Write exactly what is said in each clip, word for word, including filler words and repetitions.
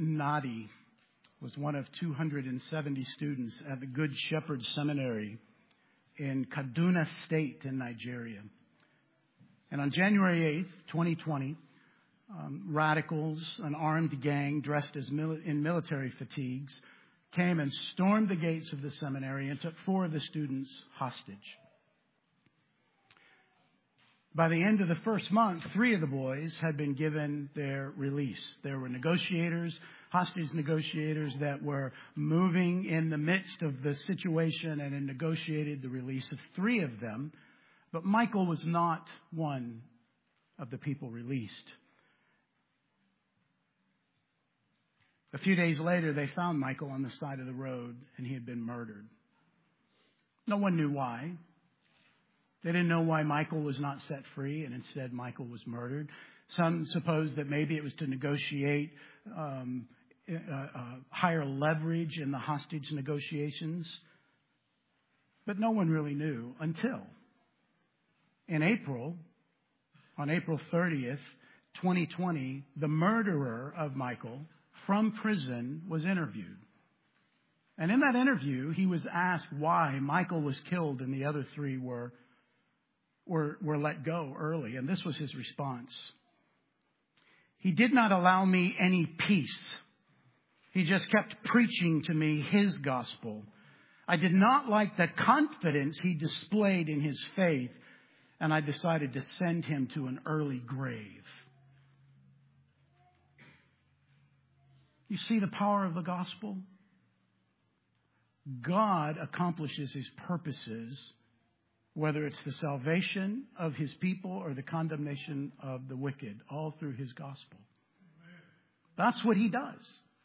Nadi was one of two hundred seventy students at the Good Shepherd Seminary in Kaduna State in Nigeria. And on January eighth, twenty twenty, um, radicals, an armed gang dressed as mili- in military fatigues, came and stormed the gates of the seminary and took four of the students hostage. By the end of the first month, three of the boys had been given their release. There were negotiators, hostage negotiators that were moving in the midst of the situation and had negotiated the release of three of them. But Michael was not one of the people released. A few days later, they found Michael on the side of the road, and he had been murdered. No one knew why. They didn't know why Michael was not set free, and instead Michael was murdered. Some supposed that maybe it was to negotiate um, uh, uh, higher leverage in the hostage negotiations. But no one really knew until in April, on April thirtieth, twenty twenty, the murderer of Michael from prison was interviewed. And in that interview, he was asked why Michael was killed and the other three were Were, were let go early. And this was his response. He did not allow me any peace. He just kept preaching to me his gospel. I did not like the confidence he displayed in his faith, and I decided to send him to an early grave. You see the power of the gospel? God accomplishes his purposes, whether it's the salvation of his people or the condemnation of the wicked, all through his gospel. That's what he does.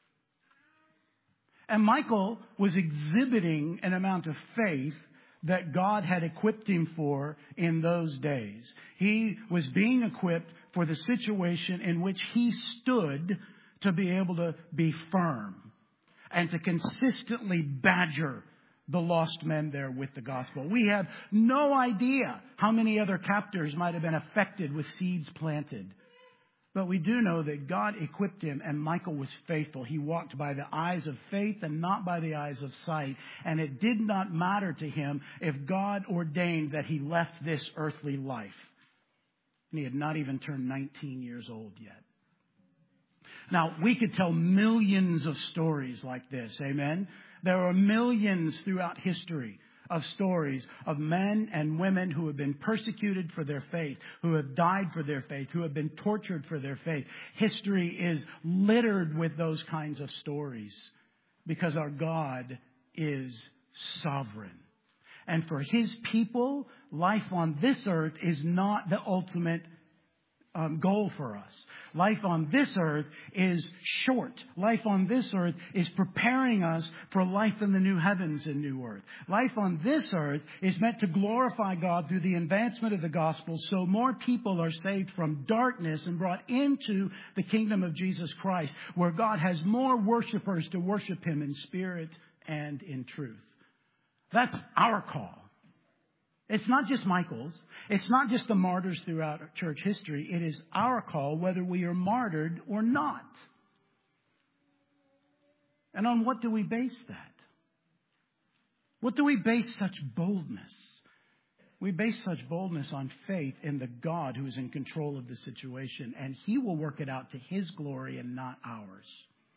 And Michael was exhibiting an amount of faith that God had equipped him for in those days. He was being equipped for the situation in which he stood to be able to be firm and to consistently badger the lost men there with the gospel. We have no idea how many other captors might have been affected with seeds planted. But we do know that God equipped him, and Michael was faithful. He walked by the eyes of faith and not by the eyes of sight. And it did not matter to him if God ordained that he left this earthly life. And he had not even turned nineteen years old yet. Now, we could tell millions of stories like this. Amen. There are millions throughout history of stories of men and women who have been persecuted for their faith, who have died for their faith, who have been tortured for their faith. History is littered with those kinds of stories because our God is sovereign. And for his people, life on this earth is not the ultimate Um, goal for us. Life on this earth is short. Life on this earth is preparing us for life in the new heavens and new earth. Life on this earth is meant to glorify God through the advancement of the gospel, so more people are saved from darkness and brought into the kingdom of Jesus Christ, where God has more worshipers to worship him in spirit and in truth. That's our call. It's not just Michael's. It's not just the martyrs throughout church history. It is our call whether we are martyred or not. And on what do we base that? What do we base such boldness? We base such boldness on faith in the God who is in control of the situation, and he will work it out to his glory and not ours.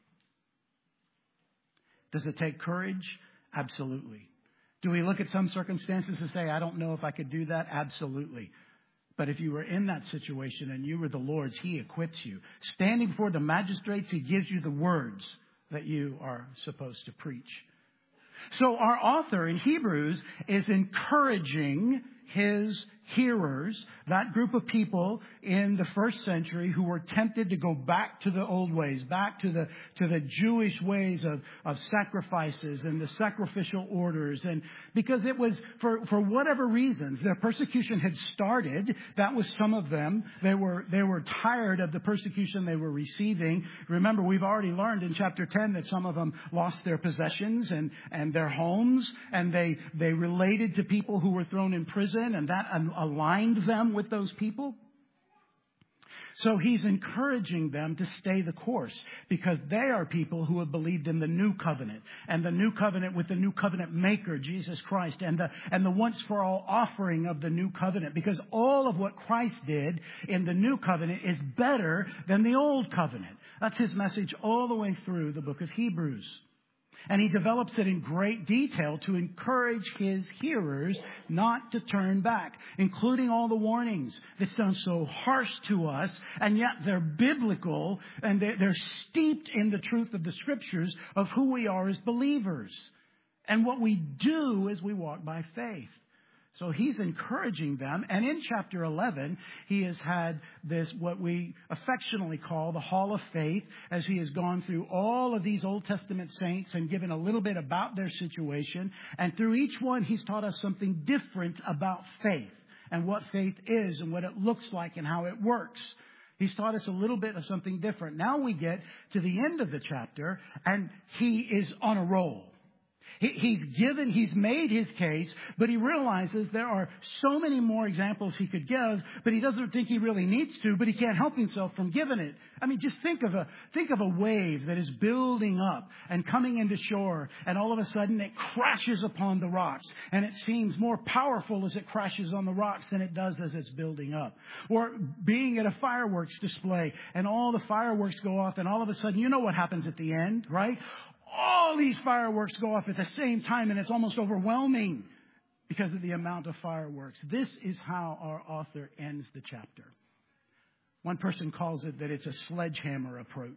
Does it take courage? Absolutely. Do we look at some circumstances and say, I don't know if I could do that? Absolutely. But if you were in that situation and you were the Lord's, he equips you. Standing before the magistrates, he gives you the words that you are supposed to preach. So our author in Hebrews is encouraging his hearers, that group of people in the first century who were tempted to go back to the old ways, back to the to the Jewish ways of, of sacrifices and the sacrificial orders. And because it was, for, for whatever reasons, their persecution had started. That was some of them. They were they were tired of the persecution they were receiving. Remember, we've already learned in chapter ten that some of them lost their possessions and, and their homes, and they, they related to people who were thrown in prison, and that aligned them with those people. So he's encouraging them to stay the course because they are people who have believed in the new covenant and the new covenant with the new covenant maker, Jesus Christ, and the, and the once for all offering of the new covenant, because all of what Christ did in the new covenant is better than the old covenant. That's his message all the way through the book of Hebrews. And he develops it in great detail to encourage his hearers not to turn back, including all the warnings that sound so harsh to us, and yet they're biblical and they're steeped in the truth of the Scriptures of who we are as believers and what we do as we walk by faith. So he's encouraging them. And in chapter eleven, he has had this, what we affectionately call the Hall of Faith, as he has gone through all of these Old Testament saints and given a little bit about their situation. And through each one, he's taught us something different about faith and what faith is and what it looks like and how it works. He's taught us a little bit of something different. Now we get to the end of the chapter, and he is on a roll. He's given, he's made his case, but he realizes there are so many more examples he could give, but he doesn't think he really needs to, but he can't help himself from giving it. I mean, just think of a, think of a wave that is building up and coming into shore, and all of a sudden it crashes upon the rocks, and it seems more powerful as it crashes on the rocks than it does as it's building up. Or being at a fireworks display, and all the fireworks go off, and all of a sudden, you know what happens at the end, right? All these fireworks go off at the same time, and it's almost overwhelming because of the amount of fireworks. This is how our author ends the chapter. One person calls it that it's a sledgehammer approach.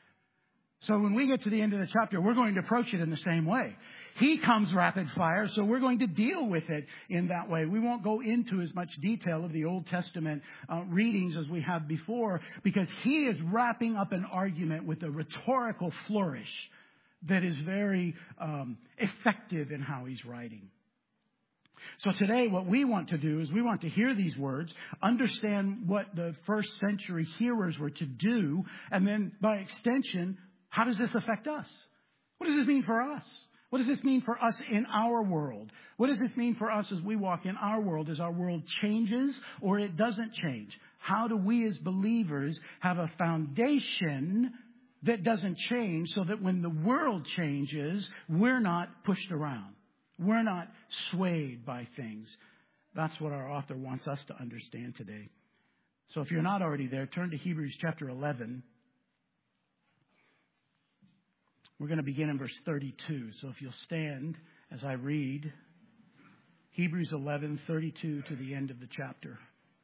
So when we get to the end of the chapter, we're going to approach it in the same way. He comes rapid fire, so we're going to deal with it in that way. We won't go into as much detail of the Old Testament uh, readings as we have before, because he is wrapping up an argument with a rhetorical flourish that is very um, effective in how he's writing. So today what we want to do is we want to hear these words, understand what the first century hearers were to do, and then by extension, how does this affect us? What does this mean for us? What does this mean for us in our world? What does this mean for us as we walk in our world, as our world changes or it doesn't change? How do we as believers have a foundation that doesn't change, so that when the world changes, we're not pushed around. We're not swayed by things. That's what our author wants us to understand today. So if you're not already there, turn to Hebrews chapter eleven. We're going to begin in verse thirty-two. So if you'll stand as I read Hebrews eleven, thirty-two to the end of the chapter.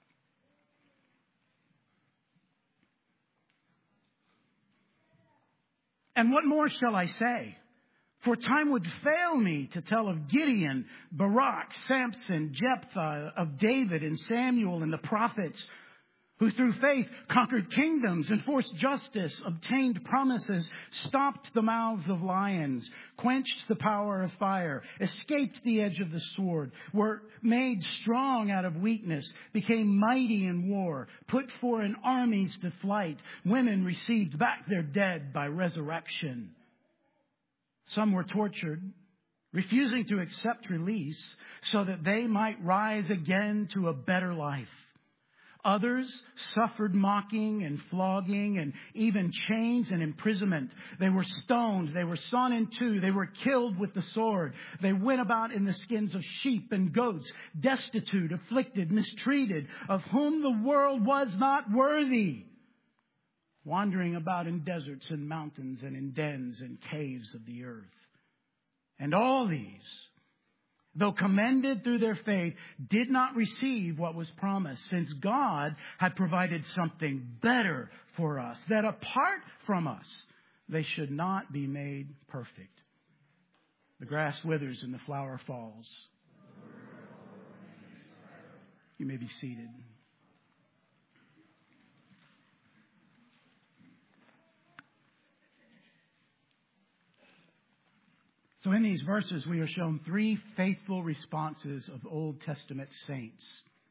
And what more shall I say? For time would fail me to tell of Gideon, Barak, Samson, Jephthah, of David and Samuel and the prophets, who through faith conquered kingdoms, enforced justice, obtained promises, stopped the mouths of lions, quenched the power of fire, escaped the edge of the sword, were made strong out of weakness, became mighty in war, put foreign armies to flight. Women received back their dead by resurrection. Some were tortured, refusing to accept release so that they might rise again to a better life. Others suffered mocking and flogging and even chains and imprisonment. They were stoned. They were sawn in two. They were killed with the sword. They went about in the skins of sheep and goats, destitute, afflicted, mistreated, of whom the world was not worthy, wandering about in deserts and mountains and in dens and caves of the earth. And all these, though commended through their faith, did not receive what was promised, since God had provided something better for us, that apart from us, they should not be made perfect. The grass withers and the flower falls. You may be seated. So in these verses, we are shown three faithful responses of Old Testament saints.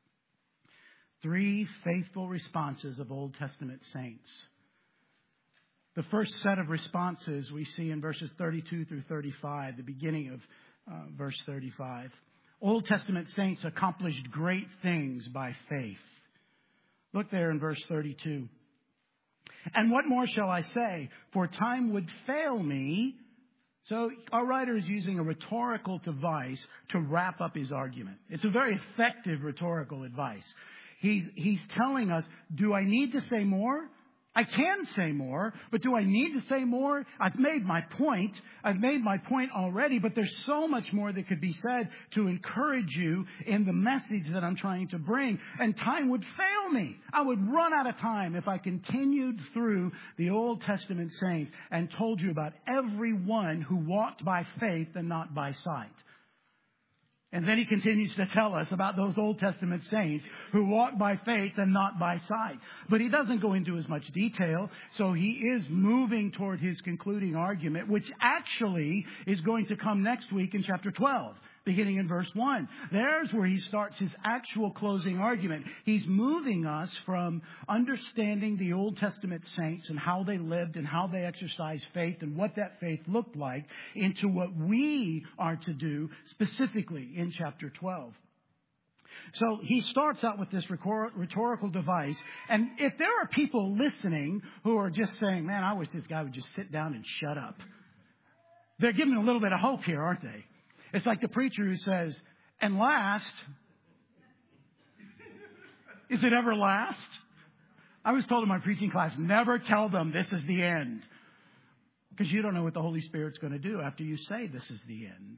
Three faithful responses of Old Testament saints. The first set of responses we see in verses thirty-two through thirty-five, the beginning of uh, verse thirty-five. Old Testament saints accomplished great things by faith. Look there in verse thirty-two. And what more shall I say? For time would fail me. So our writer is using a rhetorical device to wrap up his argument. It's a very effective rhetorical advice. He's, he's telling us, do I need to say more? I can say more, but do I need to say more? I've made my point. I've made my point already, but there's so much more that could be said to encourage you in the message that I'm trying to bring. And time would fail me. I would run out of time if I continued through the Old Testament saints and told you about everyone who walked by faith and not by sight. And then he continues to tell us about those Old Testament saints who walk by faith and not by sight. But he doesn't go into as much detail. So he is moving toward his concluding argument, which actually is going to come next week in chapter twelve, beginning in verse one. There's where he starts his actual closing argument. He's moving us from understanding the Old Testament saints and how they lived and how they exercised faith and what that faith looked like into what we are to do specifically in chapter twelve. So he starts out with this rhetorical device. And if there are people listening who are just saying, man, I wish this guy would just sit down and shut up. They're giving a little bit of hope here, aren't they? It's like the preacher who says, and last, is it ever last? I was told in my preaching class, never tell them this is the end. Because you don't know what the Holy Spirit's going to do after you say this is the end.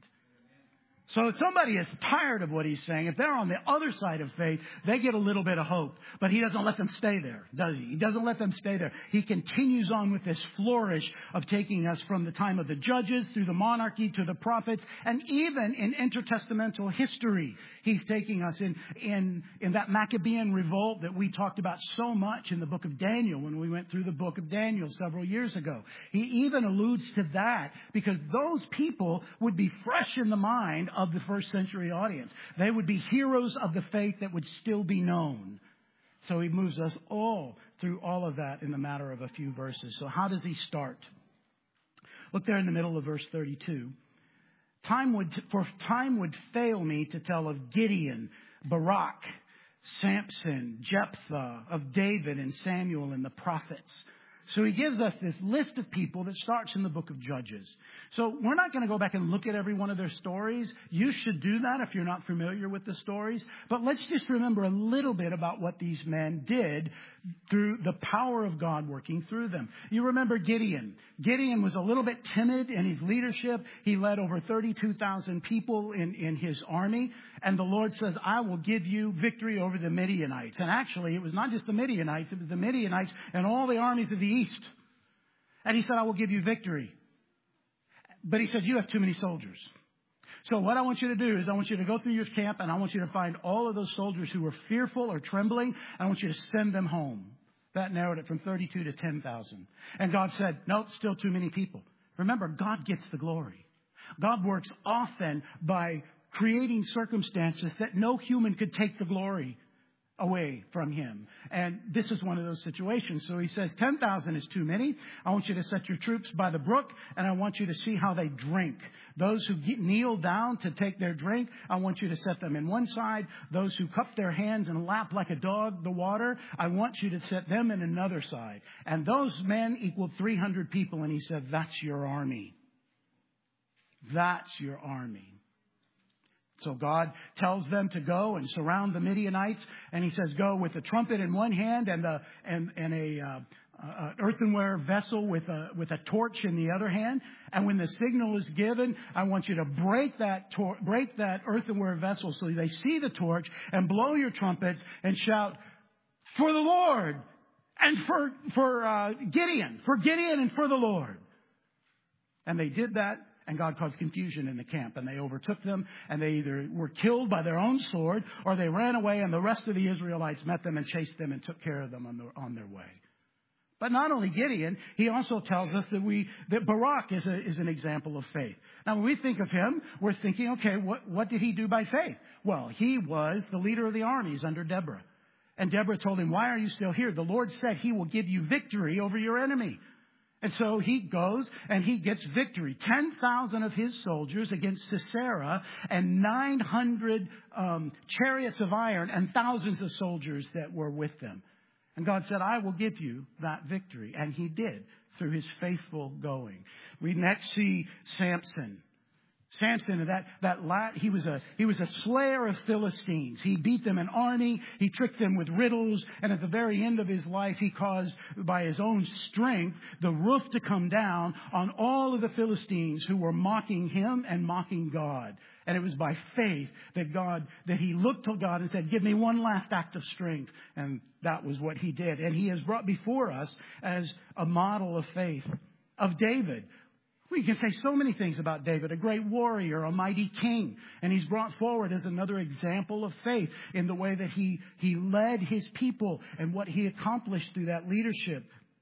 So if somebody is tired of what he's saying, if they're on the other side of faith, they get a little bit of hope. But he doesn't let them stay there, does he? He doesn't let them stay there. He continues on with this flourish of taking us from the time of the judges through the monarchy to the prophets. And even in intertestamental history, he's taking us in, in, in that Maccabean revolt that we talked about so much in the book of Daniel when we went through the book of Daniel several years ago. He even alludes to that because those people would be fresh in the mind of the first century audience. They would be heroes of the faith that would still be known. So he moves us all through all of that in the matter of a few verses. So how does he start? Look there in the middle of verse thirty-two. Time would, for time would fail me to tell of Gideon, Barak, Samson, Jephthah, of David and Samuel and the prophets. So he gives us this list of people that starts in the book of Judges. So we're not going to go back and look at every one of their stories. You should do that if you're not familiar with the stories. But let's just remember a little bit about what these men did through the power of God working through them. You remember Gideon. Gideon was a little bit timid in his leadership. He led over thirty-two thousand people in, in his army. And the Lord says, I will give you victory over the Midianites. And actually, it was not just the Midianites. It was the Midianites and all the armies of the east. And he said, I will give you victory. But he said, you have too many soldiers. So what I want you to do is I want you to go through your camp and I want you to find all of those soldiers who were fearful or trembling. And I want you to send them home. That narrowed it from thirty-two to ten thousand. And God said, nope, still too many people. Remember, God gets the glory. God works often by creating circumstances that no human could take the glory away from him. And this is one of those situations. So he says, ten thousand is too many. I want you to set your troops by the brook, and I want you to see how they drink. Those who get, kneel down to take their drink, I want you to set them in one side. Those who cup their hands and lap like a dog the water, I want you to set them in another side. And those men equaled three hundred people. And he said, that's your army. That's your army. So God tells them to go and surround the Midianites. And he says, go with a trumpet in one hand and a, and, and a, uh, uh, earthenware vessel with a, with a torch in the other hand. And when the signal is given, I want you to break that tor- break that earthenware vessel so they see the torch and blow your trumpets and shout, for the Lord and for, for, uh, Gideon, for Gideon and for the Lord. And they did that. And God caused confusion in the camp, and they overtook them, and they either were killed by their own sword, or they ran away, and the rest of the Israelites met them and chased them and took care of them on, the, on their way. But not only Gideon, he also tells us that we that Barak is, a, is an example of faith. Now, when we think of him, we're thinking, okay, what, what did he do by faith? Well, he was the leader of the armies under Deborah. And Deborah told him, why are you still here? The Lord said he will give you victory over your enemy. And so he goes and he gets victory. ten thousand of his soldiers against Sisera and nine hundred um, chariots of iron and thousands of soldiers that were with them. And God said, I will give you that victory. And he did through his faithful going. We next see Samson. Samson, that, that lad, he was a, he was a slayer of Philistines. He beat them in army. He tricked them with riddles. And at the very end of his life, he caused, by his own strength, the roof to come down on all of the Philistines who were mocking him and mocking God. And it was by faith that God, that he looked to God and said, give me one last act of strength. And that was what he did. And he has brought before us as a model of faith of David. We can say so many things about David, a great warrior, a mighty king. And he's brought forward as another example of faith in the way that he, he led his people and what he accomplished through that leadership.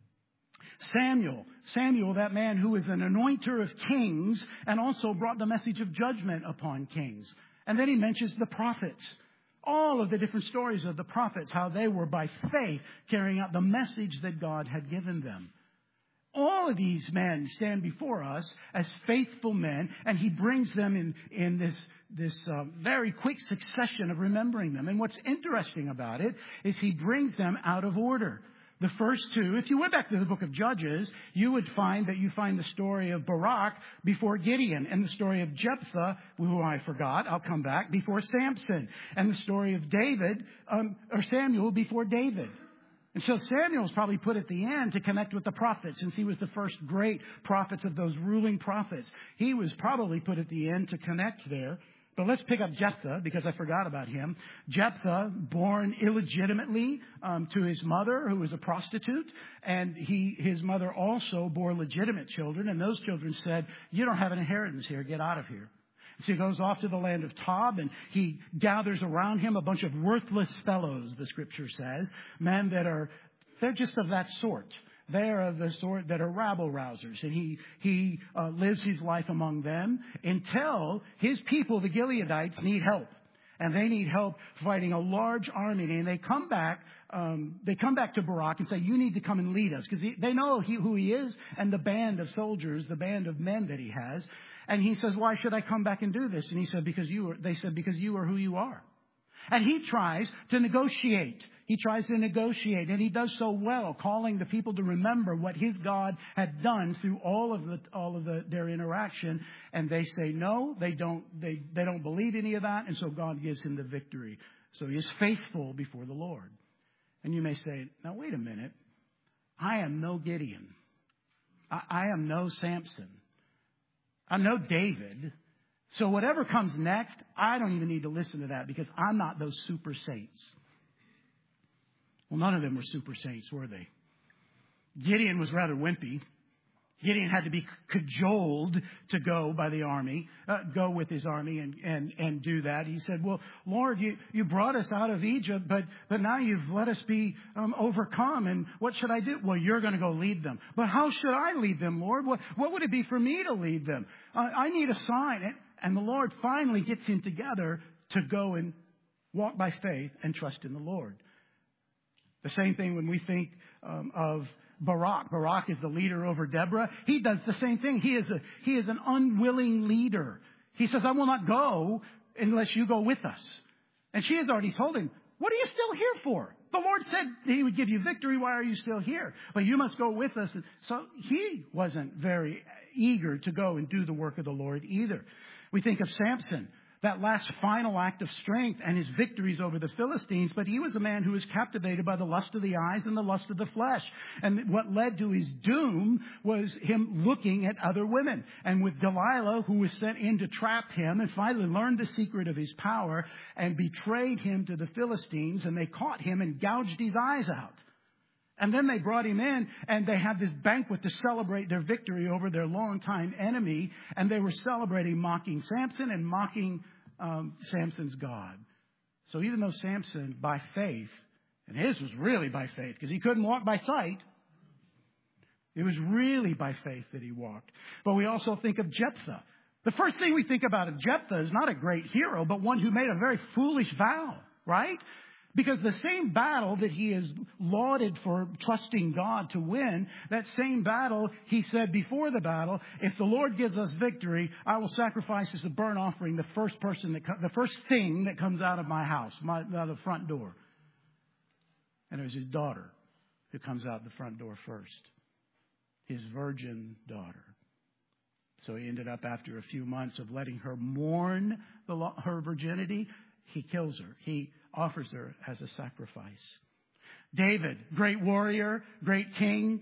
Samuel, Samuel, that man who was an anointer of kings and also brought the message of judgment upon kings. And then he mentions the prophets. All of the different stories of the prophets, how they were by faith carrying out the message that God had given them. All of these men stand before us as faithful men, and he brings them in, in this, this uh, very quick succession of remembering them. And what's interesting about it is he brings them out of order. The first two, if you went back to the book of Judges, you would find that you find the story of Barak before Gideon, and the story of Jephthah, who I forgot, I'll come back, before Samson, and the story of David, um, or Samuel before David. And so Samuel's probably put at the end to connect with the prophets, since he was the first great prophets of those ruling prophets. He was probably put at the end to connect there. But let's pick up Jephthah, because I forgot about him. Jephthah, born illegitimately um, to his mother, who was a prostitute. And he, his mother also bore legitimate children. And those children said, you don't have an inheritance here. Get out of here. So he goes off to the land of Tob, and he gathers around him a bunch of worthless fellows, the scripture says. Men that are, they're just of that sort. They are of the sort that are rabble-rousers. And he, he uh, lives his life among them until his people, the Gileadites, need help. And they need help fighting a large army. And they come back, um, they come back to Barak and say, you need to come and lead us. Because they know he, who he is and the band of soldiers, the band of men that he has. And he says, why should I come back and do this? And he said, because you are, they said, because you are who you are. And he tries to negotiate. He tries to negotiate, and he does so well, calling the people to remember what his God had done through all of the, all of the, their interaction. And they say no, they don't, they, they don't believe any of that. And so God gives him the victory. So he is faithful before the Lord. And you may say, now wait a minute. I am no Gideon. I, I am no Samson. I'm no David. So whatever comes next, I don't even need to listen to that, because I'm not those super saints. Well, none of them were super saints, were they? Gideon was rather wimpy. Gideon had to be cajoled to go by the army, uh, go with his army and, and, and do that. He said, well, Lord, you, you brought us out of Egypt, but, but now you've let us be um, overcome. And what should I do? Well, you're going to go lead them. But how should I lead them, Lord? What, what would it be for me to lead them? Uh, I need a sign. And, and the Lord finally gets him together to go and walk by faith and trust in the Lord. The same thing when we think um, of Barak. Barak is the leader over Deborah. He does the same thing. He is a, he is an unwilling leader. He says, I will not go unless you go with us. And she has already told him, what are you still here for? The Lord said he would give you victory. Why are you still here? But you must go with us. So he wasn't very eager to go and do the work of the Lord either. We think of Samson, that last final act of strength and his victories over the Philistines. But he was a man who was captivated by the lust of the eyes and the lust of the flesh. And what led to his doom was him looking at other women. And with Delilah, who was sent in to trap him, and finally learned the secret of his power and betrayed him to the Philistines. And they caught him and gouged his eyes out. And then they brought him in, and they had this banquet to celebrate their victory over their longtime enemy. And they were celebrating, mocking Samson and mocking um, Samson's God. So even though Samson, by faith, and his was really by faith, because he couldn't walk by sight, it was really by faith that he walked. But we also think of Jephthah. The first thing we think about of Jephthah is not a great hero, but one who made a very foolish vow, right? Because the same battle that he is lauded for trusting God to win, that same battle, he said before the battle, if the Lord gives us victory, I will sacrifice as a burnt offering the first person, that co- the first thing that comes out of my house, my, out of the front door. And it was his daughter. who comes out the front door first. His virgin daughter. So he ended up, after a few months of letting her mourn the, her virginity, he kills her. He offers her as a sacrifice. David, great warrior, great king,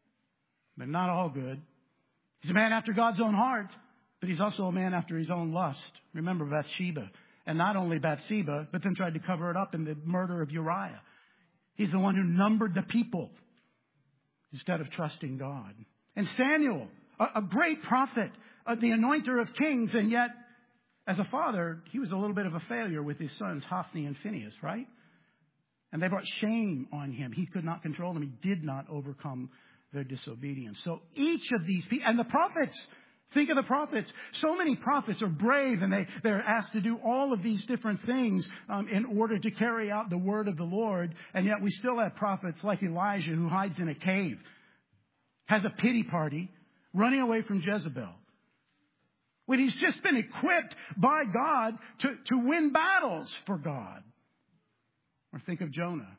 but not all good. He's a man after God's own heart, but he's also a man after his own lust. Remember Bathsheba. And not only Bathsheba, but then tried to cover it up in the murder of Uriah. He's the one who numbered the people instead of trusting God. And Samuel, a, a great prophet, uh, the anointer of kings, and yet, as a father, he was a little bit of a failure with his sons, Hophni and Phinehas, right? And they brought shame on him. He could not control them. He did not overcome their disobedience. So each of these people, and the prophets, think of the prophets. So many prophets are brave, and they, they're asked to do all of these different things um, in order to carry out the word of the Lord. And yet we still have prophets like Elijah, who hides in a cave, has a pity party, running away from Jezebel, when he's just been equipped by God to, to win battles for God. Or think of Jonah.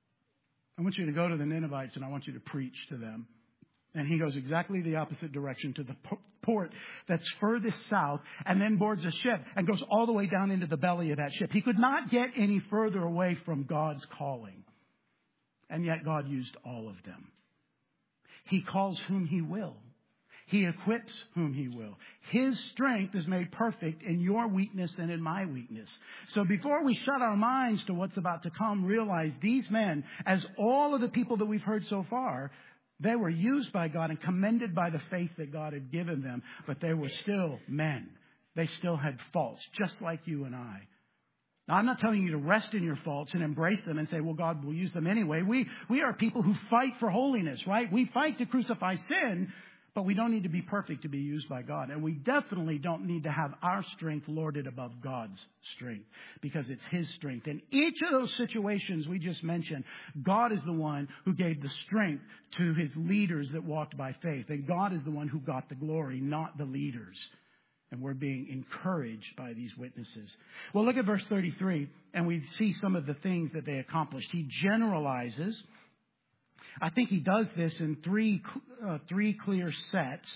I want you to go to the Ninevites, and I want you to preach to them. And he goes exactly the opposite direction to the port that's furthest south, and then boards a ship and goes all the way down into the belly of that ship. He could not get any further away from God's calling. And yet God used all of them. He calls whom he will. He equips whom he will. His strength is made perfect in your weakness and in my weakness. So before we shut our minds to what's about to come, realize these men, as all of the people that we've heard so far, they were used by God and commended by the faith that God had given them, but they were still men. They still had faults, just like you and I. Now, I'm not telling you to rest in your faults and embrace them and say, well, God will use them anyway. We, we are people who fight for holiness, right? We fight to crucify sin, but we don't need to be perfect to be used by God. And we definitely don't need to have our strength lorded above God's strength, because it's his strength. In each of those situations we just mentioned, God is the one who gave the strength to his leaders that walked by faith. And God is the one who got the glory, not the leaders. And we're being encouraged by these witnesses. Well, look at verse thirty-three, and we see some of the things that they accomplished. He generalizes. I think he does this in three, uh, three clear sets.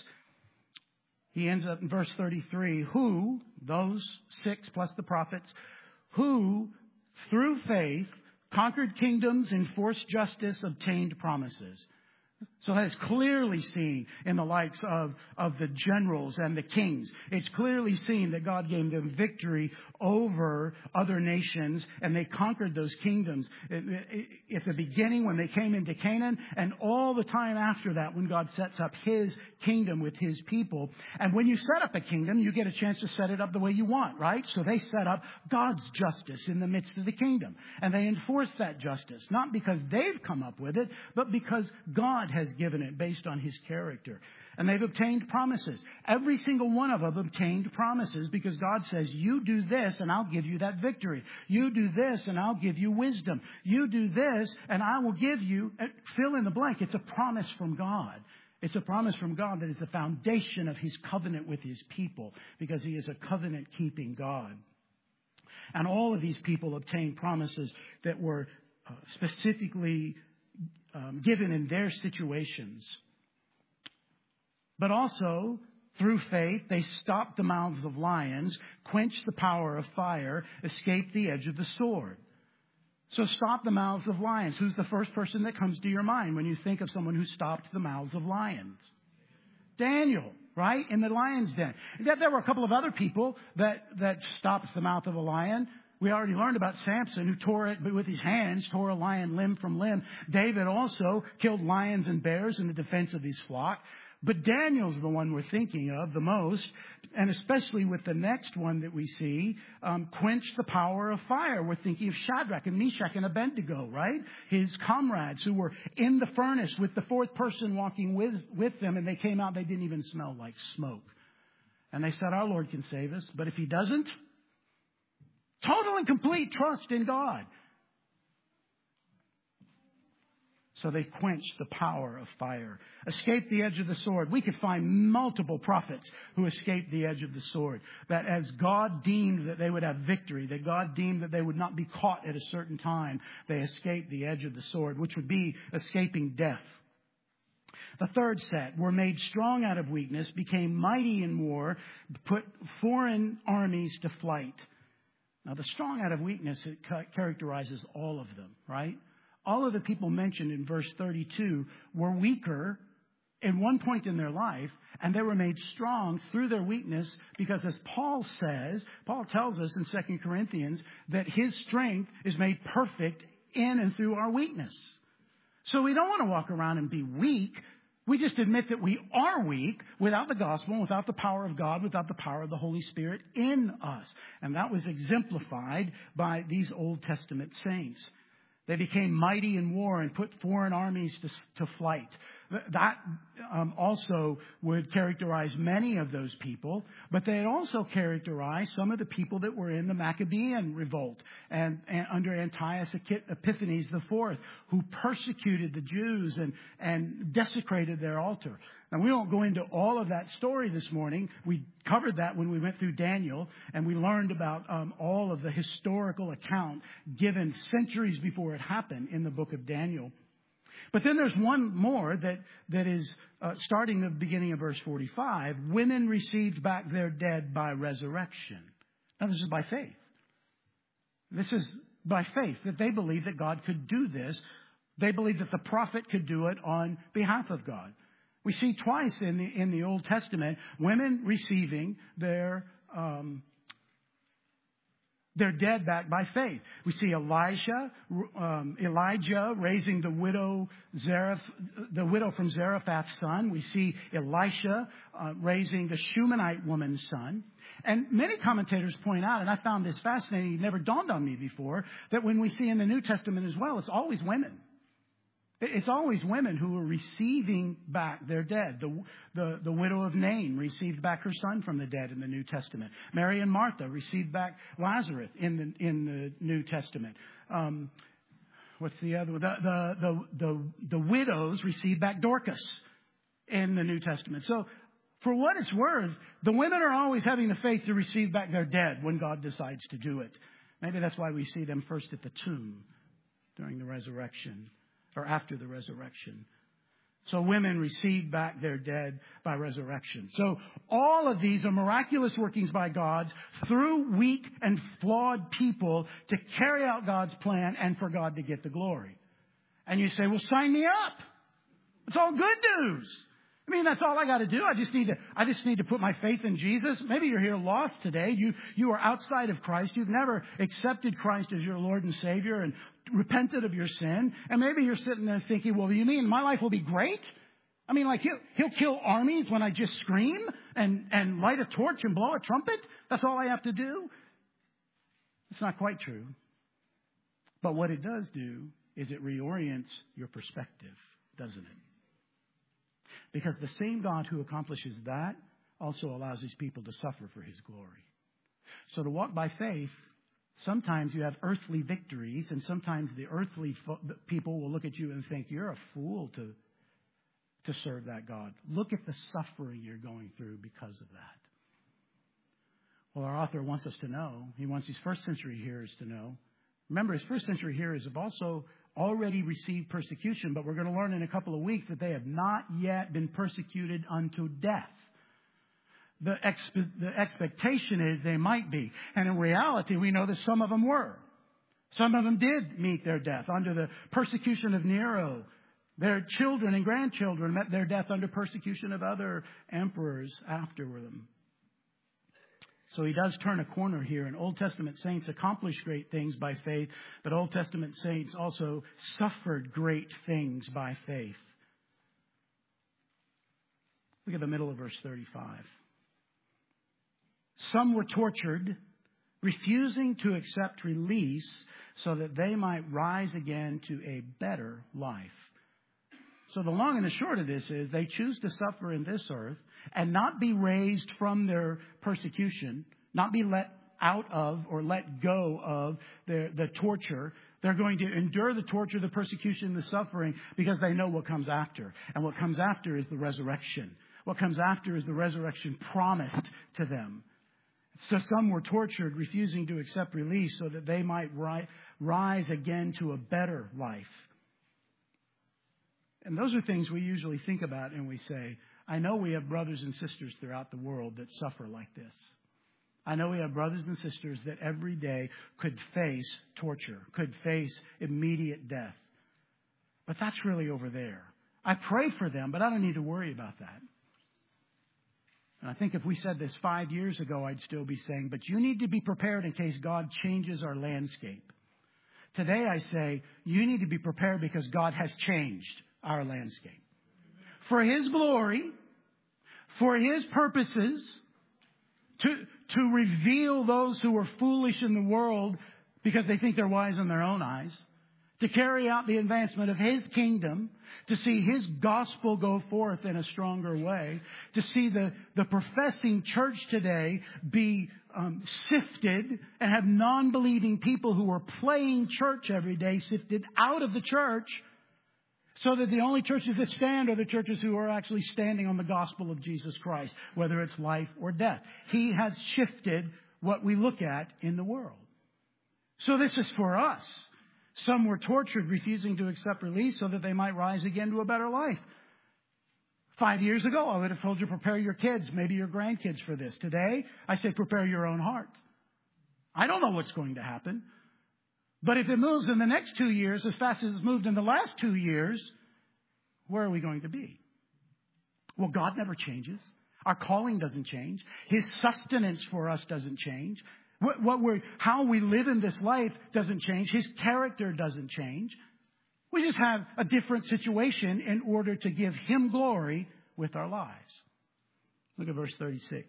He ends up in verse thirty-three. Who, those six plus the prophets, who through faith conquered kingdoms, enforced justice, obtained promises. So that's clearly seen in the likes of, of the generals and the kings. It's clearly seen that God gave them victory over other nations, and they conquered those kingdoms. At the beginning, when they came into Canaan, and all the time after that, when God sets up his kingdom with his people. And when you set up a kingdom, you get a chance to set it up the way you want, right? So they set up God's justice in the midst of the kingdom. And they enforce that justice, not because they've come up with it, but because God has given it based on his character. And they've obtained promises. Every single one of them obtained promises, because God says, you do this and I'll give you that victory. You do this and I'll give you wisdom. You do this and I will give you, fill in the blank. It's a promise from God. It's a promise from God that is the foundation of his covenant with his people, because he is a covenant-keeping God. And all of these people obtained promises that were uh, specifically um, given in their situations. But also, through faith, they stopped the mouths of lions, quenched the power of fire, escaped the edge of the sword. So stop the mouths of lions. Who's the first person that comes to your mind when you think of someone who stopped the mouths of lions? Daniel, right? In the lion's den. There were a couple of other people that, that stopped the mouth of a lion. We already learned about Samson, who tore it with his hands, tore a lion limb from limb. David also killed lions and bears in the defense of his flock. But Daniel's the one we're thinking of the most, and especially with the next one that we see, um, quench the power of fire. We're thinking of Shadrach and Meshach and Abednego, right? His comrades who were in the furnace with the fourth person walking with, with them, and they came out, they didn't even smell like smoke. And they said, our Lord can save us, but if he doesn't, total and complete trust in God. So they quenched the power of fire. Escaped the edge of the sword. We could find multiple prophets who escaped the edge of the sword. That as God deemed that they would have victory, that God deemed that they would not be caught at a certain time, they escaped the edge of the sword, which would be escaping death. The third set were made strong out of weakness, became mighty in war, put foreign armies to flight. Now, the strong out of weakness, it characterizes all of them, right? All of the people mentioned in verse thirty-two were weaker in one point in their life, and they were made strong through their weakness because, as Paul says, Paul tells us in Second Corinthians that his strength is made perfect in and through our weakness. So we don't want to walk around and be weak. We just admit that we are weak without the gospel, without the power of God, without the power of the Holy Spirit in us. And that was exemplified by these Old Testament saints. They became mighty in war and put foreign armies to, to flight. That um, also would characterize many of those people, but they also characterized some of the people that were in the Maccabean revolt and, and under Antiochus Epiphanes the fourth, who persecuted the Jews and, and desecrated their altar. Now, we won't go into all of that story this morning. We covered that when we went through Daniel, and we learned about um, all of the historical account given centuries before it happened in the book of Daniel. But then there's one more that, that is uh, starting the beginning of verse forty-five. Women received back their dead by resurrection. Now, this is by faith. This is by faith that they believed that God could do this. They believed that the prophet could do it on behalf of God. We see twice in the in the Old Testament women receiving their um, their dead back by faith. We see Elijah, um, Elijah raising the widow Zareph, the widow from Zarephath's son. We see Elisha uh, raising the Shunammite woman's son. And many commentators point out, and I found this fascinating, it never dawned on me before, that when we see in the New Testament as well, it's always women. It's always women who are receiving back their dead. The, the, the widow of Nain received back her son from the dead in the New Testament. Mary and Martha received back Lazarus in the, in the New Testament. Um, what's the other one? The, the, the, the, the widows received back Dorcas in the New Testament. So for what it's worth, the women are always having the faith to receive back their dead when God decides to do it. Maybe that's why we see them first at the tomb during the resurrection. Or after the resurrection. So women received back their dead by resurrection. So all of these are miraculous workings by God through weak and flawed people to carry out God's plan and for God to get the glory. And you say, well, sign me up. It's all good news. I mean, that's all I got to do. I just need to, I just need to put my faith in Jesus. Maybe you're here lost today. You, you are outside of Christ. You've never accepted Christ as your Lord and Savior and repented of your sin. And maybe you're sitting there thinking, well, you mean my life will be great? I mean, like he'll, he'll kill armies when I just scream and, and light a torch and blow a trumpet? That's all I have to do? It's not quite true. But what it does do is it reorients your perspective, doesn't it? Because the same God who accomplishes that also allows his people to suffer for his glory. So to walk by faith, sometimes you have earthly victories, and sometimes the earthly fo- people will look at you and think, you're a fool to, to serve that God. Look at the suffering you're going through because of that. Well, our author wants us to know, he wants his first century hearers to know. Remember, his first century hearers have also already received persecution, but we're going to learn in a couple of weeks that they have not yet been persecuted unto death. The, expe- the expectation is they might be. And in reality, we know that some of them were. Some of them did meet their death under the persecution of Nero. Their children and grandchildren met their death under persecution of other emperors after them. So he does turn a corner here, and Old Testament saints accomplished great things by faith, but Old Testament saints also suffered great things by faith. Look at the middle of verse thirty-five. Some were tortured, refusing to accept release so that they might rise again to a better life. So the long and the short of this is they choose to suffer in this earth and not be raised from their persecution, not be let out of or let go of their, the torture They're going to endure the torture, the persecution, the suffering because they know what comes after. And what comes after is the resurrection. What comes after is the resurrection promised to them. So some were tortured, refusing to accept release so that they might ri- rise again to a better life. And those are things we usually think about and we say, I know we have brothers and sisters throughout the world that suffer like this. I know we have brothers and sisters that every day could face torture, could face immediate death. But that's really over there. I pray for them, but I don't need to worry about that. And I think if we said this five years ago, I'd still be saying, but you need to be prepared in case God changes our landscape. Today I say, you need to be prepared because God has changed our landscape. For His glory, for His purposes, to, to reveal those who are foolish in the world because they think they're wise in their own eyes, to carry out the advancement of His kingdom, to see His gospel go forth in a stronger way, to see the, the professing church today be um, sifted and have non-believing people who are playing church every day sifted out of the church, so that the only churches that stand are the churches who are actually standing on the gospel of Jesus Christ, whether it's life or death. He has shifted what we look at in the world. So this is for us. Some were tortured, refusing to accept release so that they might rise again to a better life. Five years ago, I would have told you, prepare your kids, maybe your grandkids for this. Today, I say, prepare your own heart. I don't know what's going to happen. But if it moves in the next two years as fast as it's moved in the last two years, where are we going to be? Well, God never changes. Our calling doesn't change. His sustenance for us doesn't change. What, what we're, how we live in this life doesn't change. His character doesn't change. We just have a different situation in order to give Him glory with our lives. Look at verse thirty-six.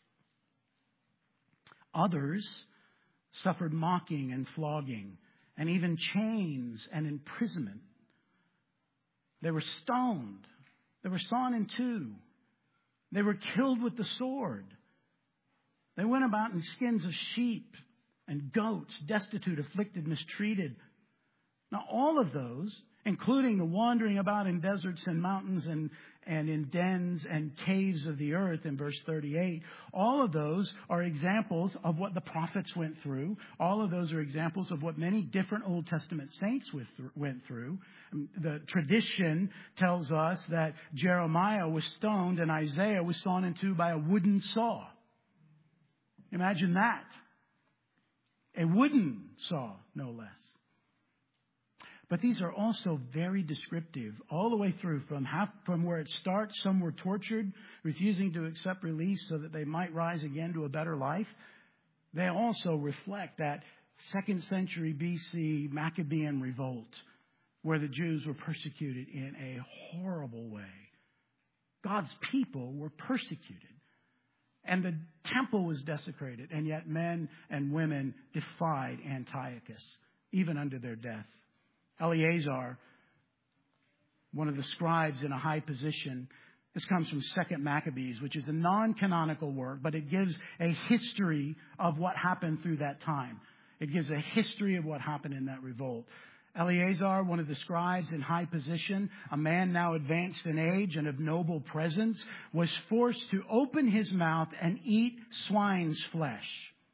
Others suffered mocking and flogging, and even chains and imprisonment. They were stoned. They were sawn in two. They were killed with the sword. They went about in skins of sheep and goats, destitute, afflicted, mistreated. Now, all of those, including the wandering about in deserts and mountains and, and in dens and caves of the earth in verse thirty-eight, all of those are examples of what the prophets went through. All of those are examples of what many different Old Testament saints went through. The tradition tells us that Jeremiah was stoned and Isaiah was sawn in two by a wooden saw. Imagine that. A wooden saw, no less. But these are also very descriptive all the way through from half, from where it starts. Some were tortured, refusing to accept release so that they might rise again to a better life. They also reflect that second century B C Maccabean revolt where the Jews were persecuted in a horrible way. God's people were persecuted. And the temple was desecrated. And yet men and women defied Antiochus, even under their death. Eleazar, one of the scribes in a high position, this comes from Second Maccabees, which is a non-canonical work, but it gives a history of what happened through that time. It gives a history of what happened in that revolt. Eleazar, one of the scribes in high position, a man now advanced in age and of noble presence, was forced to open his mouth and eat swine's flesh.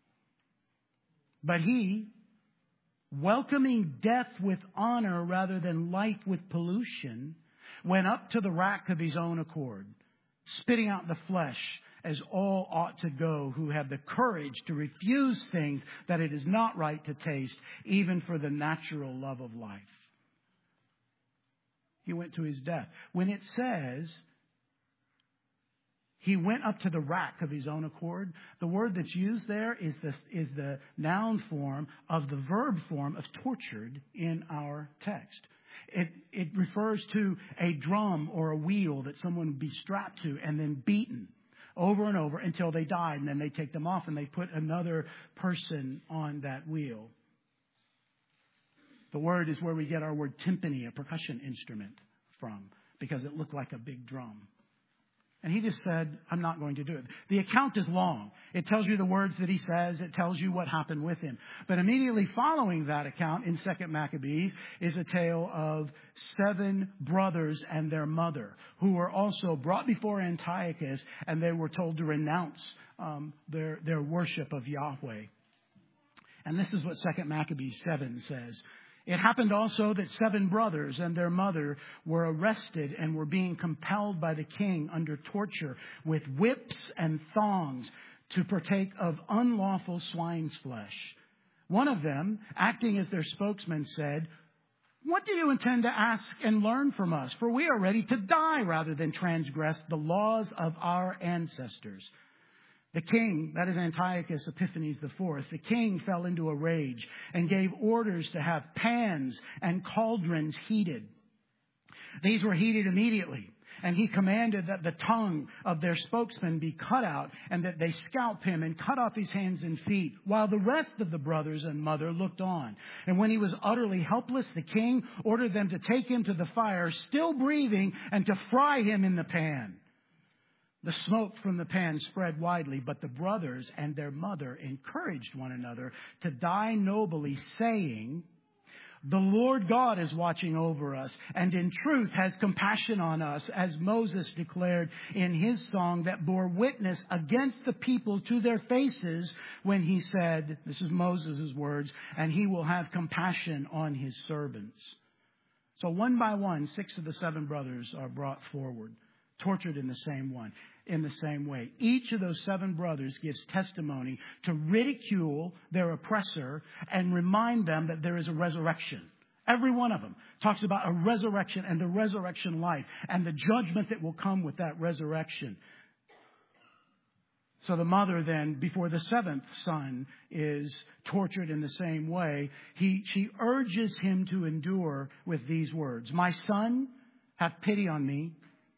But he, welcoming death with honor rather than life with pollution, went up to the rack of his own accord, spitting out the flesh as all ought to go who have the courage to refuse things that it is not right to taste, even for the natural love of life. He went to his death. When it says he went up to the rack of his own accord, the word that's used there is the, is the noun form of the verb form of tortured in our text. It, it refers to a drum or a wheel that someone would be strapped to and then beaten over and over until they died. And then they take them off and they put another person on that wheel. The word is where we get our word timpani, a percussion instrument, from, because it looked like a big drum. And he just said, I'm not going to do it. The account is long. It tells you the words that he says. It tells you what happened with him. But immediately following that account in Second Maccabees is a tale of seven brothers and their mother who were also brought before Antiochus, and they were told to renounce um, their, their worship of Yahweh. And this is what Second Maccabees seven says. It happened also that seven brothers and their mother were arrested and were being compelled by the king under torture with whips and thongs to partake of unlawful swine's flesh. One of them, acting as their spokesman, said, "What do you intend to ask and learn from us? For we are ready to die rather than transgress the laws of our ancestors." The king, that is Antiochus Epiphanes the fourth, the king fell into a rage and gave orders to have pans and cauldrons heated. These were heated immediately, and he commanded that the tongue of their spokesman be cut out and that they scalp him and cut off his hands and feet, while the rest of the brothers and mother looked on. And when he was utterly helpless, the king ordered them to take him to the fire, still breathing, and to fry him in the pan. The smoke from the pan spread widely, but the brothers and their mother encouraged one another to die nobly, saying, "The Lord God is watching over us, and in truth has compassion on us," as Moses declared in his song that bore witness against the people to their faces when he said, this is Moses' words, "and he will have compassion on his servants." So one by one, six of the seven brothers are brought forward, tortured in the same one, in the same way. Each of those seven brothers gives testimony to ridicule their oppressor and remind them that there is a resurrection. Every one of them talks about a resurrection and the resurrection life and the judgment that will come with that resurrection. So the mother then, before the seventh son is tortured in the same way, he, she urges him to endure with these words, "My son, have pity on me.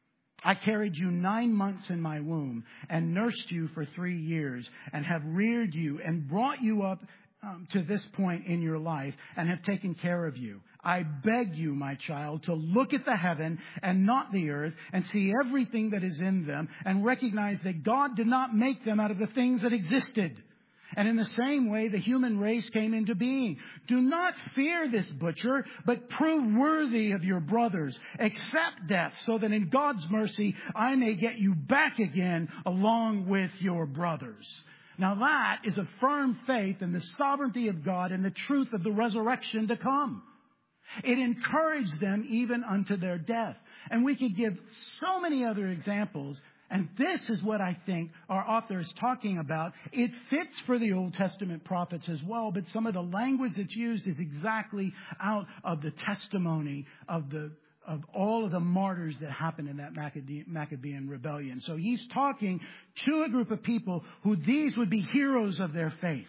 I carried you nine months in my womb and nursed you for three years and have reared you and brought you up um, to this point in your life and have taken care of you. I beg you, my child, to look at the heaven and not the earth and see everything that is in them and recognize that God did not make them out of the things that existed. And in the same way, the human race came into being. Do not fear this butcher, but prove worthy of your brothers. Accept death so that in God's mercy, I may get you back again along with your brothers." Now that is a firm faith in the sovereignty of God and the truth of the resurrection to come. It encouraged them even unto their death. And we could give so many other examples. And this is what I think our author is talking about. It fits for the Old Testament prophets as well, but some of the language that's used is exactly out of the testimony of the of all of the martyrs that happened in that Maccabean rebellion. So he's talking to a group of people who these would be heroes of their faith.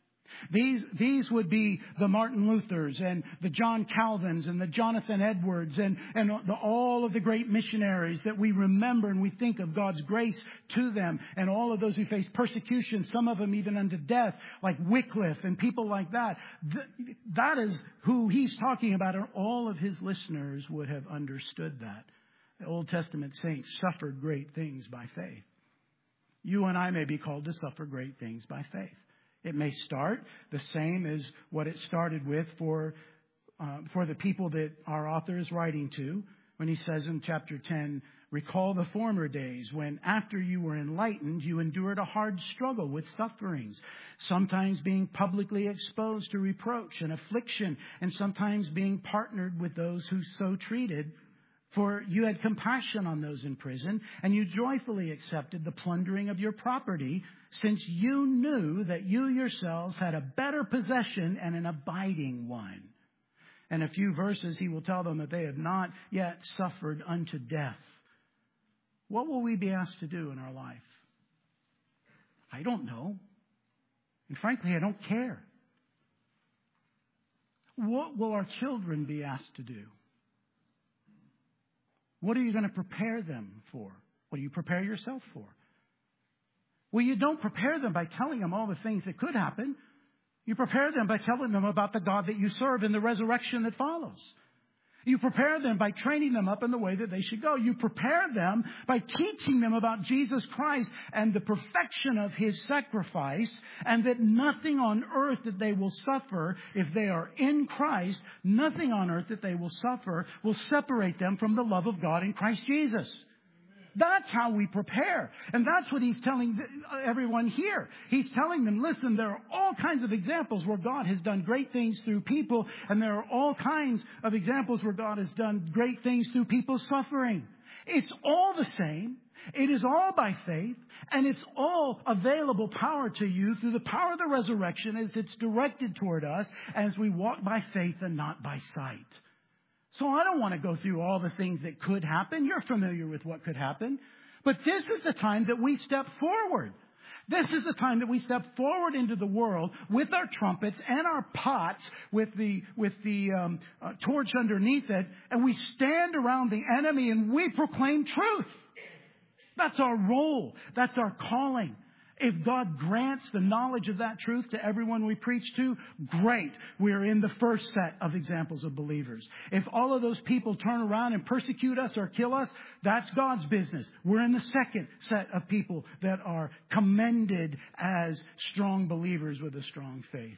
These, these would be the Martin Luthers and the John Calvins and the Jonathan Edwards and, and the, all of the great missionaries that we remember, and we think of God's grace to them, and all of those who faced persecution, some of them even unto death, like Wycliffe and people like that. Th- that is who he's talking about, and all of his listeners would have understood that. The Old Testament saints suffered great things by faith. You and I may be called to suffer great things by faith. It may start the same as what it started with for uh, for the people that our author is writing to when he says in chapter ten, "Recall the former days when after you were enlightened, you endured a hard struggle with sufferings, sometimes being publicly exposed to reproach and affliction, and sometimes being partnered with those who so treated. For you had compassion on those in prison, and you joyfully accepted the plundering of your property, since you knew that you yourselves had a better possession and an abiding one." In a few verses, he will tell them that they have not yet suffered unto death. What will we be asked to do in our life? I don't know. And frankly, I don't care. What will our children be asked to do? What are you going to prepare them for? What do you prepare yourself for? Well, you don't prepare them by telling them all the things that could happen. You prepare them by telling them about the God that you serve and the resurrection that follows. You prepare them by training them up in the way that they should go. You prepare them by teaching them about Jesus Christ and the perfection of His sacrifice, and that nothing on earth that they will suffer if they are in Christ, nothing on earth that they will suffer will separate them from the love of God in Christ Jesus. That's how we prepare. And that's what He's telling everyone here. He's telling them, listen, there are all kinds of examples where God has done great things through people, and there are all kinds of examples where God has done great things through people suffering. It's all the same. It is all by faith, and it's all available power to you through the power of the resurrection as it's directed toward us as we walk by faith and not by sight. So I don't want to go through all the things that could happen. You're familiar with what could happen. But this is the time that we step forward. This is the time that we step forward into the world with our trumpets and our pots with the with the um, uh, torch underneath it. And we stand around the enemy and we proclaim truth. That's our role. That's our calling. If God grants the knowledge of that truth to everyone we preach to, great. We're in the first set of examples of believers. If all of those people turn around and persecute us or kill us, that's God's business. We're in the second set of people that are commended as strong believers with a strong faith.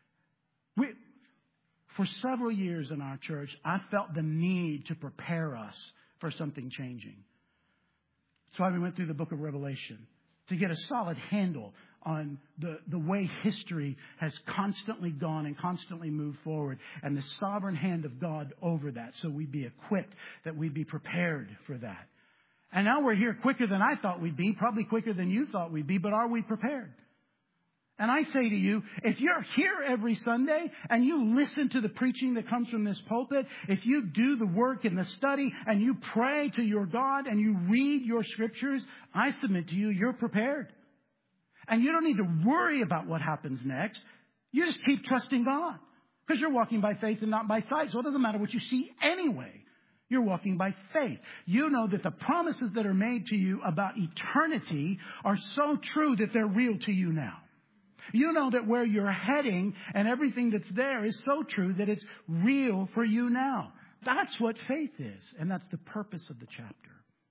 We, for several years in our church, I felt the need to prepare us for something changing. That's why we went through the book of Revelation, to get a solid handle on the, the way history has constantly gone and constantly moved forward, and the sovereign hand of God over that, so we'd be equipped, that we'd be prepared for that. And now we're here quicker than I thought we'd be, probably quicker than you thought we'd be, but are we prepared? And I say to you, if you're here every Sunday and you listen to the preaching that comes from this pulpit, if you do the work and the study and you pray to your God and you read your scriptures, I submit to you, you're prepared. And you don't need to worry about what happens next. You just keep trusting God because you're walking by faith and not by sight. So it doesn't matter what you see anyway. You're walking by faith. You know that the promises that are made to you about eternity are so true that they're real to you now. You know that where you're heading and everything that's there is so true that it's real for you now. That's what faith is. And that's the purpose of the chapter.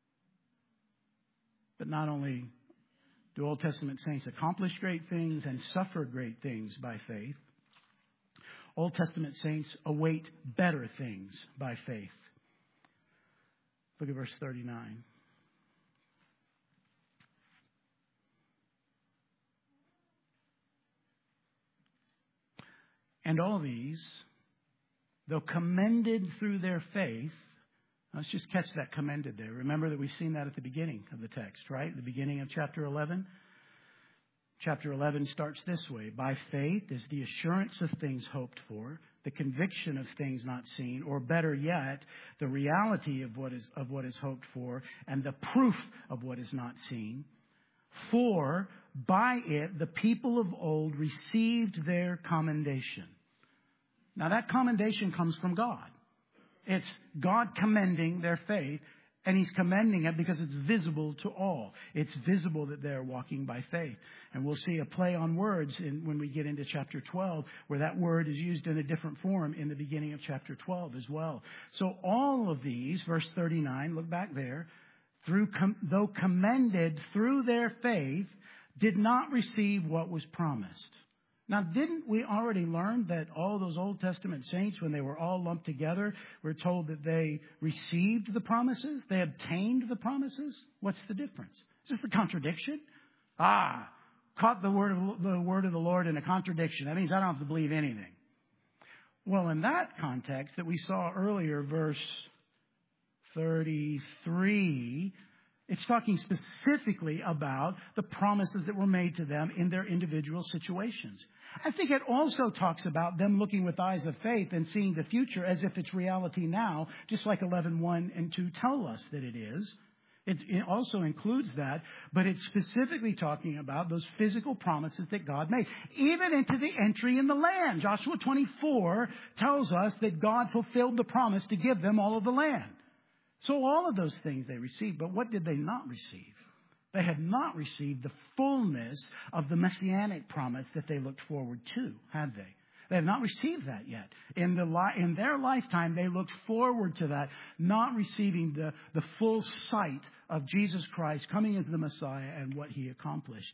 But not only do Old Testament saints accomplish great things and suffer great things by faith, Old Testament saints await better things by faith. Look at verse thirty-nine. And all these, though commended through their faith, let's just catch that commended there. Remember that we've seen that at the beginning of the text, right? The beginning of chapter eleven. Chapter eleven starts this way. By faith is the assurance of things hoped for, the conviction of things not seen, or better yet, the reality of what is, of what is hoped for, and the proof of what is not seen. For by it the people of old received their commendation. Now that commendation comes from God. It's God commending their faith, and He's commending it because it's visible to all. It's visible that they're walking by faith. And we'll see a play on words in, when we get into chapter twelve, where that word is used in a different form in the beginning of chapter twelve as well. So all of these, verse thirty-nine, look back there, through com- though commended through their faith, did not receive what was promised. Now, didn't we already learn that all those Old Testament saints, when they were all lumped together, were told that they received the promises? They obtained the promises? What's the difference? Is this a contradiction? Ah, caught the word of the word of the Lord in a contradiction. That means I don't have to believe anything. Well, in that context that we saw earlier, verse thirty-three, it's talking specifically about the promises that were made to them in their individual situations. I think it also talks about them looking with eyes of faith and seeing the future as if it's reality now, just like eleven one and two tell us that it is. It, it also includes that, but it's specifically talking about those physical promises that God made, even into the entry in the land. Joshua twenty-four tells us that God fulfilled the promise to give them all of the land. So all of those things they received, but what did they not receive? They had not received the fullness of the messianic promise that they looked forward to, had they? They have not received that yet. In the li- in their lifetime, they looked forward to that, not receiving the, the full sight of Jesus Christ coming as the Messiah and what he accomplished.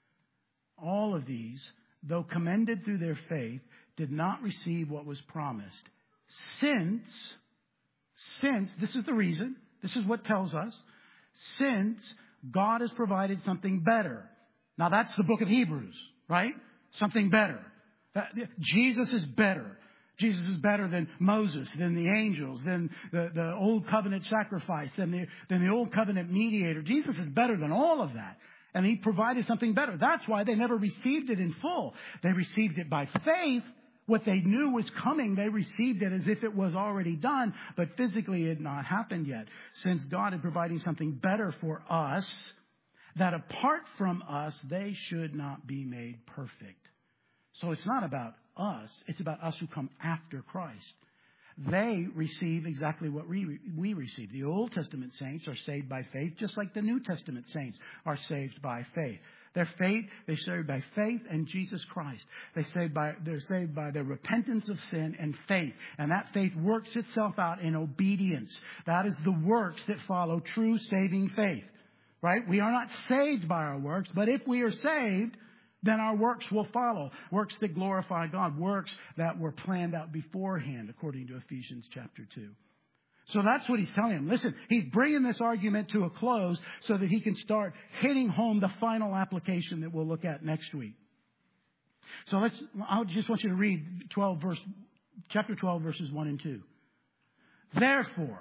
All of these, though commended through their faith, did not receive what was promised. Since, since, this is the reason, this is what tells us, since God has provided something better. Now that's the book of Hebrews, right? Something better. That, Jesus is better. Jesus is better than Moses, than the angels, than the, the old covenant sacrifice, than the, than the old covenant mediator. Jesus is better than all of that. And he provided something better. That's why they never received it in full. They received it by faith. What they knew was coming, they received it as if it was already done, but physically it had not happened yet. Since God is providing something better for us, that apart from us, they should not be made perfect. So it's not about us. It's about us who come after Christ. They receive exactly what we, we receive. The Old Testament saints are saved by faith, just like the New Testament saints are saved by faith. Their faith, they're saved by faith and Jesus Christ. They saved by, they're saved by their repentance of sin and faith. And that faith works itself out in obedience. That is the works that follow true saving faith. Right? We are not saved by our works, but if we are saved, then our works will follow. Works that glorify God. Works that were planned out beforehand, according to Ephesians chapter two. So that's what he's telling them. Listen, he's bringing this argument to a close so that he can start hitting home the final application that we'll look at next week. So let's, I just want you to read twelve verse, chapter twelve, verses one and two. Therefore,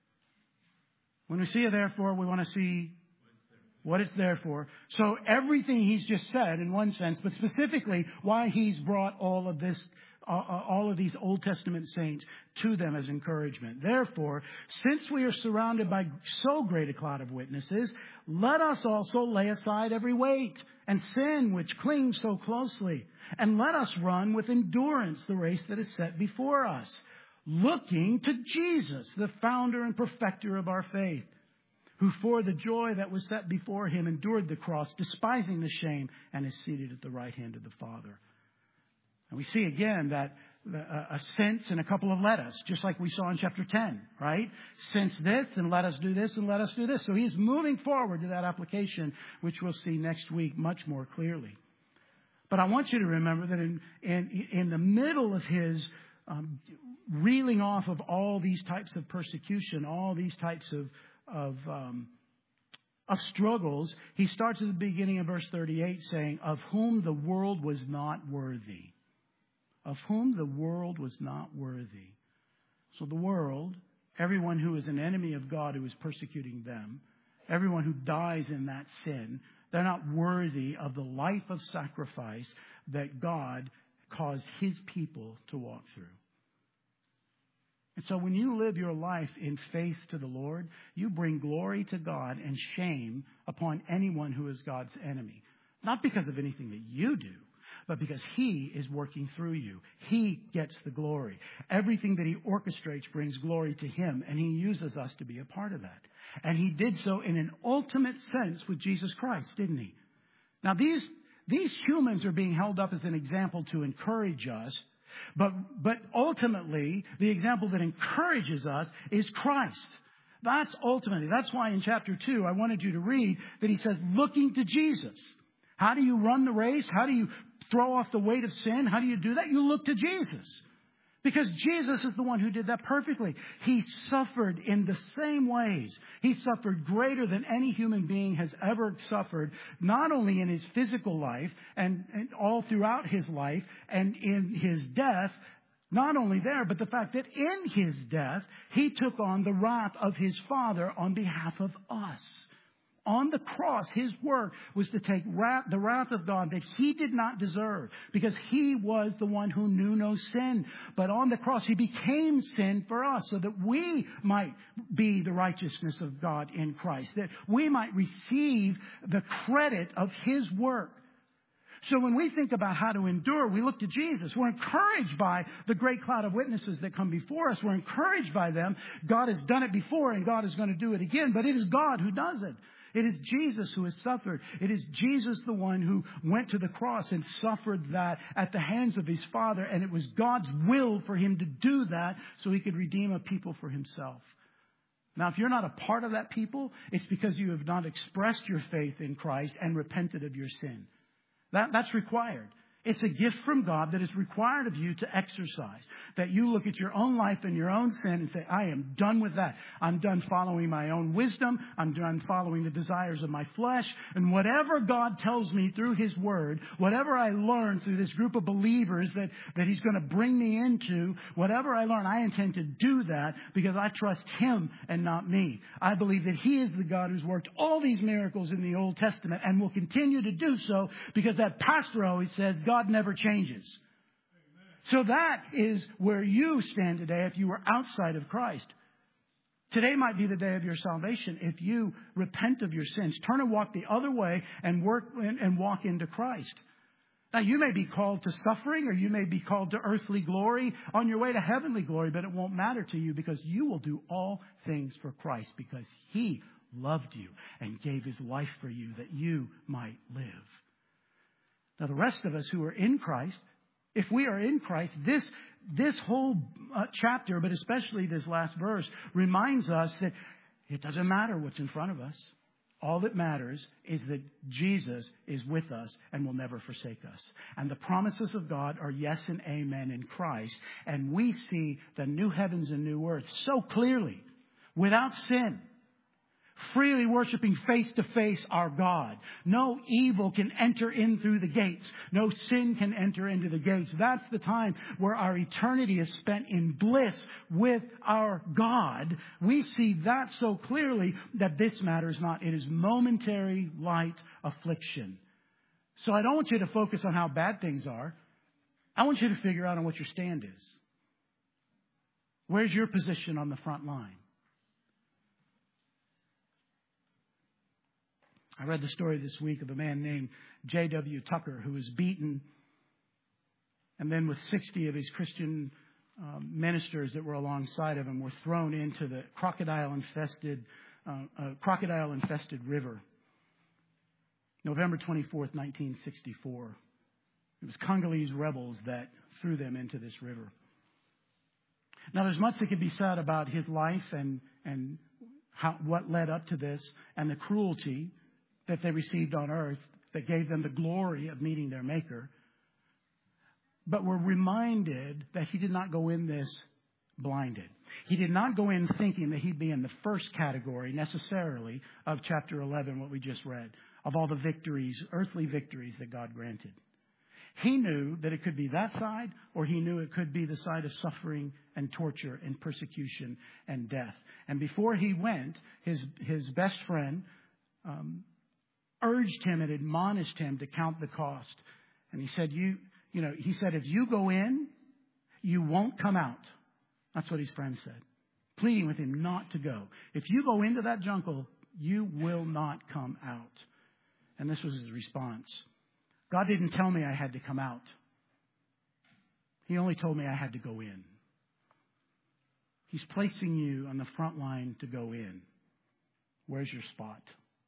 when we see a therefore, we want to see what it's there for. So everything he's just said in one sense, but specifically why he's brought all of this, uh, all of these Old Testament saints to them as encouragement. Therefore, since we are surrounded by so great a cloud of witnesses, let us also lay aside every weight and sin which clings so closely, and let us run with endurance the race that is set before us, looking to Jesus, the founder and perfecter of our faith, who for the joy that was set before him endured the cross, despising the shame, and is seated at the right hand of the Father. And we see again that a since and a couple of let us, just like we saw in chapter ten, right? Since this, and let us do this, and let us do this. So he's moving forward to that application, which we'll see next week much more clearly. But I want you to remember that in, in, in the middle of his um, reeling off of all these types of persecution, all these types of Of, um, of struggles, he starts at the beginning of verse thirty-eight saying, of whom the world was not worthy. Of whom the world was not worthy. So the world, everyone who is an enemy of God who is persecuting them, everyone who dies in that sin, they're not worthy of the life of sacrifice that God caused his people to walk through. And so when you live your life in faith to the Lord, you bring glory to God and shame upon anyone who is God's enemy. Not because of anything that you do, but because he is working through you. He gets the glory. Everything that he orchestrates brings glory to him, and he uses us to be a part of that. And he did so in an ultimate sense with Jesus Christ, didn't he? Now these, these humans are being held up as an example to encourage us. But, but ultimately, the example that encourages us is Christ. That's ultimately, that's why in chapter two, I wanted you to read that he says, looking to Jesus. How do you run the race? How do you throw off the weight of sin? How do you do that? You look to Jesus. Because Jesus is the one who did that perfectly. He suffered in the same ways. He suffered greater than any human being has ever suffered, not only in his physical life and, and all throughout his life and in his death. Not only there, but the fact that in his death, he took on the wrath of his Father on behalf of us. On the cross, his work was to take wrath, the wrath of God that he did not deserve, because he was the one who knew no sin. But on the cross, he became sin for us so that we might be the righteousness of God in Christ, that we might receive the credit of his work. So when we think about how to endure, we look to Jesus. We're encouraged by the great cloud of witnesses that come before us. We're encouraged by them. God has done it before and God is going to do it again, but it is God who does it. It is Jesus who has suffered. It is Jesus the one who went to the cross and suffered that at the hands of his Father. And it was God's will for him to do that so he could redeem a people for himself. Now, if you're not a part of that people, it's because you have not expressed your faith in Christ and repented of your sin. That, that's required. It's a gift from God that is required of you to exercise. That you look at your own life and your own sin and say, I am done with that. I'm done following my own wisdom. I'm done following the desires of my flesh. And whatever God tells me through his word, whatever I learn through this group of believers that, that he's going to bring me into, whatever I learn, I intend to do that because I trust him and not me. I believe that he is the God who's worked all these miracles in the Old Testament and will continue to do so because that pastor always says, God never changes. So that is where you stand today if you were outside of Christ. Today might be the day of your salvation if you repent of your sins, turn and walk the other way and work and walk into Christ. Now, you may be called to suffering or you may be called to earthly glory on your way to heavenly glory, but it won't matter to you because you will do all things for Christ because he loved you and gave his life for you that you might live. Now, the rest of us who are in Christ, if we are in Christ, this, this whole uh, chapter, but especially this last verse, reminds us that it doesn't matter what's in front of us. All that matters is that Jesus is with us and will never forsake us. And the promises of God are yes and amen in Christ. And we see the new heavens and new earth so clearly, without sin. Freely worshiping face to face our God. No evil can enter in through the gates. No sin can enter into the gates. That's the time where our eternity is spent in bliss with our God. We see that so clearly that this matters not. It is momentary light affliction. So I don't want you to focus on how bad things are. I want you to figure out on what your stand is. Where's your position on the front line? I read the story this week of a man named J W Tucker who was beaten and then with sixty of his Christian um, ministers that were alongside of him were thrown into the crocodile-infested uh, uh, crocodile-infested river. November twenty-fourth, nineteen sixty-four. It was Congolese rebels that threw them into this river. Now, there's much that can be said about his life and, and how, what led up to this and the cruelty that they received on earth that gave them the glory of meeting their Maker. But we're reminded that he did not go in this blinded. He did not go in thinking that he'd be in the first category necessarily of chapter eleven, what we just read, of all the victories, earthly victories that God granted. He knew that it could be that side, or he knew it could be the side of suffering and torture and persecution and death. And before he went, his, his best friend, um, urged him and admonished him to count the cost. And he said, you, you know, he said, if you go in, you won't come out. That's what his friend said, pleading with him not to go. If you go into that jungle, you will not come out. And this was his response. God didn't tell me I had to come out. He only told me I had to go in. He's placing you on the front line to go in. Where's your spot?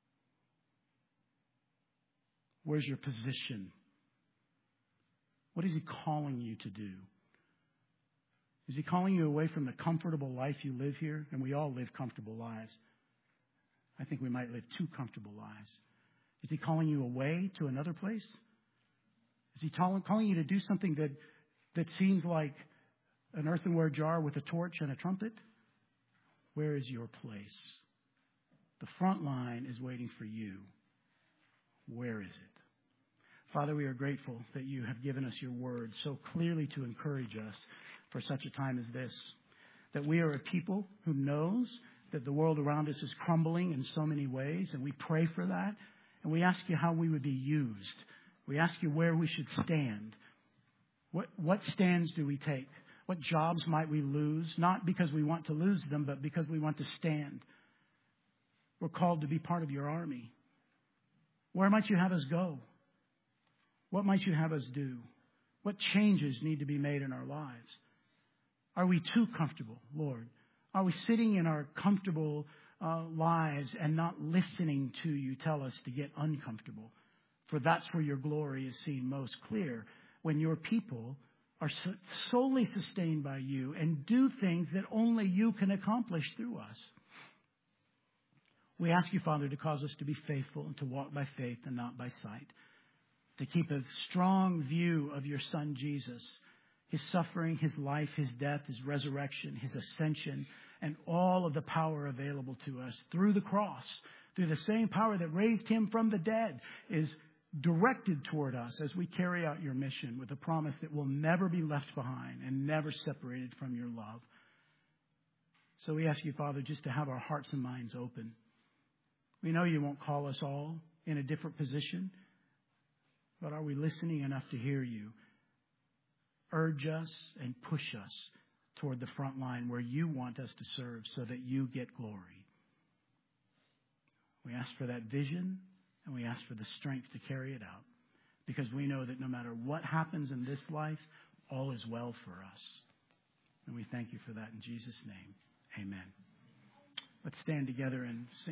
Where's your position? What is he calling you to do? Is he calling you away from the comfortable life you live here? And we all live comfortable lives. I think we might live too comfortable lives. Is he calling you away to another place? Is he calling you to do something that, that seems like an earthenware jar with a torch and a trumpet? Where is your place? The front line is waiting for you. Where is it? Father, we are grateful that you have given us your word so clearly to encourage us for such a time as this. That we are a people who knows that the world around us is crumbling in so many ways, and we pray for that. And we ask you how we would be used. We ask you where we should stand. What, what stands do we take? What jobs might we lose? Not because we want to lose them, but because we want to stand. We're called to be part of your army. Where might you have us go? What might you have us do? What changes need to be made in our lives? Are we too comfortable, Lord? Are we sitting in our comfortable uh, lives and not listening to you tell us to get uncomfortable. For that's where your glory is seen most clear, when your people are so, solely sustained by you and do things that only you can accomplish through us. We ask you, Father, to cause us to be faithful and to walk by faith and not by sight, to keep a strong view of your Son, Jesus, his suffering, his life, his death, his resurrection, his ascension, and all of the power available to us through the cross, through the same power that raised him from the dead, is directed toward us as we carry out your mission with a promise that we'll never be left behind and never separated from your love. So we ask you, Father, just to have our hearts and minds open. We know you won't call us all in a different position, but are we listening enough to hear you urge us and push us toward the front line where you want us to serve so that you get glory? We ask for that vision, and we ask for the strength to carry it out, because we know that no matter what happens in this life, all is well for us. And we thank you for that in Jesus' name. Amen. Let's stand together and sing.